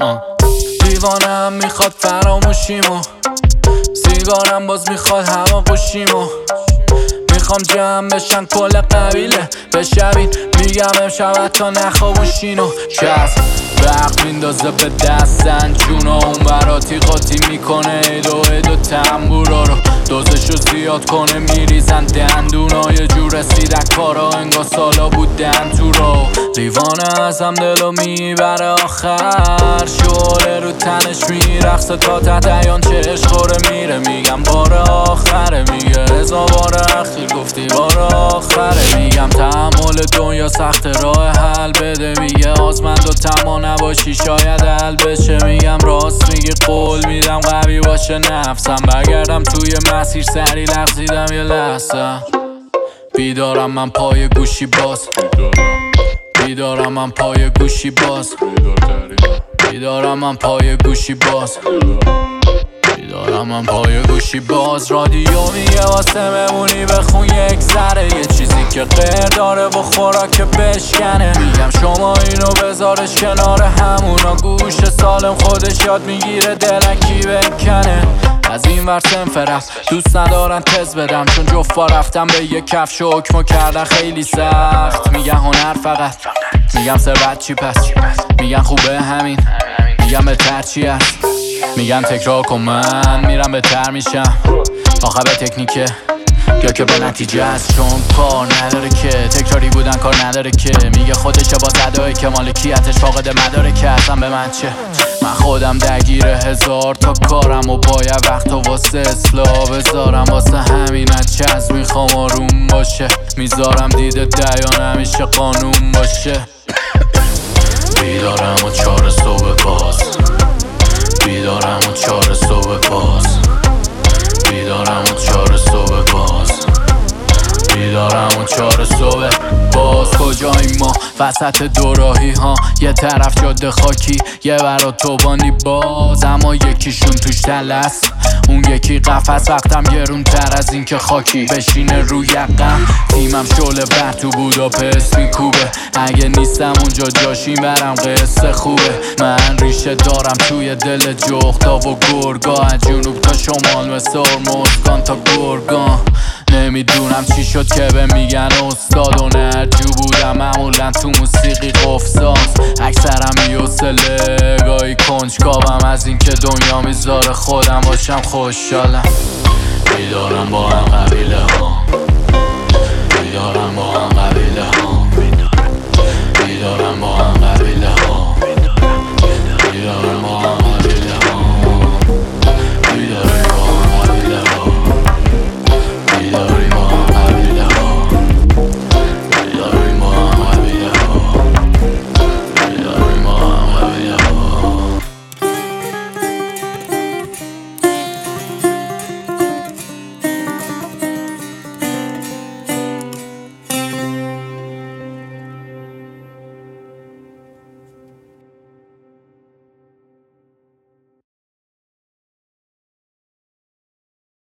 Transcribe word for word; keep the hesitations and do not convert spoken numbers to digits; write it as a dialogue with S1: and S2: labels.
S1: دیوانم میخواد فراموشیمو، سیگارم باز میخواد هوا گوشیمو. میخوام جمع بشن کل قبیله بشبین، میگم امشب تا نخوابوشینو. کس وقت میندازه به دستن جونا، اون براتی قاطی میکنه ایدو ایدو تنبورا رو. دوزشو زیاد کنه میریزن دندونا، یه جور رسیدن کارا انگار سالا بودن تو رو. دیوانه ازم دلو میبره آخر، شعله رو تنش میرقصه تا ته دیان چش خوره میره. میگم بار آخره، میگه رضا بار اخیر گفتی بار آخره. میگم تحمل دنیا سخت راه حل بده، میگه آزمند و تما نباشی شاید حل بشه. میگم راست میگه قول میدم قوی باشه نفسم، برگردم توی مسیر سری لغزیدم یه لحظه. بیدارم من پای گوشی باز، بیدارم من پای گوشی باز، بیدارم من پای گوشی باز، بیدارم من پای گوشی باز. رادیو میگه واسه ممونی بخون یک ذره، یه چیزی که غیر داره و خوراک بشکنه. میگم شما اینو بذارش کنار همونا، گوش سالم خودش یاد میگیره دلکی بکنه. از این ور سنف رفت دوست ندارن تز بدم، چون جفا رفتم به یه کفش و حکمو کردن خیلی سخت. میگن هنر فقط، میگم ثروت چی پس، میگن خوبه همین، میگم بهتر چی هست. میگن تکرار کن من میرم بهتر میشم، آخه به تکنیکه یا که به نتیجه است. چون کار نداره که تکراری بودن کار نداره که، میگه خودشه با صدایی که مالکیتش فاقد مداره که اصلا به من چه. من خودم درگیر هزار تا کارم و باید وقت و واسه اصلاح بذارم، واسه همین از چز میخوام آروم باشه. میذارم دیده دیان همیشه قانون باشه. بیدارم و چار صبح باز، بیدارم و چار صبح باز، بیدارم و چار صبح باز، بیدارم و چار صبح باز. کجاییم ما وسط دوراهی ها، یه طرف جاده خاکی یه برا توبانی باز. اما یکیشون توش تلس اون یکی قفس، وقتم گرون تر از این که خاکی بشینه روی یقم. تیمم شعله بر تو بوداپست میکوبه، اگه نیستم اونجا جاشیم برم قصه خوبه. من ریشه دارم توی دل جغدا و گرگا، از جنوب تا شمال مثل ارمزگان تا گرگان. نمیدونم چی شد که به میگن استاد و نرجو بودم معمولا تو موسیقی قفزاز. اکثرم بی‌حوصله گاهی کنجکاوم از این که دنیا میذاره خودم باشم خوشحالم. بیدارم با هم قبیله ها، بیدارم با